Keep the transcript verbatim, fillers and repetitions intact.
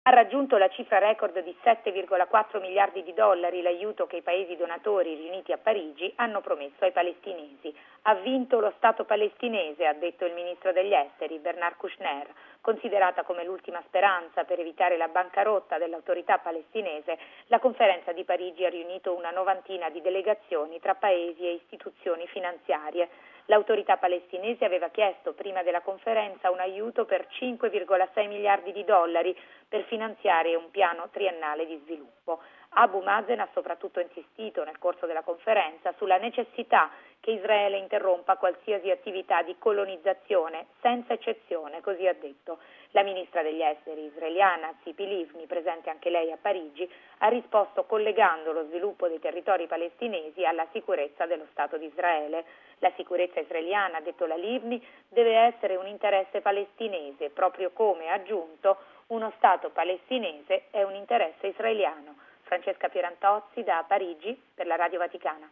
Ha raggiunto la cifra record di sette virgola quattro miliardi di dollari l'aiuto che i paesi donatori riuniti a Parigi hanno promesso ai palestinesi. Ha vinto lo Stato palestinese, ha detto il ministro degli esteri Bernard Kouchner. Considerata come l'ultima speranza per evitare la bancarotta dell'autorità palestinese, la conferenza di Parigi ha riunito una novantina di delegazioni tra paesi e istituzioni finanziarie. L'autorità palestinese aveva chiesto prima della conferenza un aiuto per cinque virgola sei miliardi di dollari per finanziare un piano triennale di sviluppo. Abu Mazen ha soprattutto insistito nel corso della conferenza sulla necessità che Israele interrompa qualsiasi attività di colonizzazione, senza eccezione, così ha detto. La ministra degli esteri israeliana, Tzipi Livni, presente anche lei a Parigi, ha risposto collegando lo sviluppo dei territori palestinesi alla sicurezza dello Stato di Israele. La sicurezza israeliana, ha detto la Livni, deve essere un interesse palestinese, proprio come ha aggiunto uno Stato palestinese è un interesse israeliano. Francesca Pierantozzi da Parigi per la Radio Vaticana.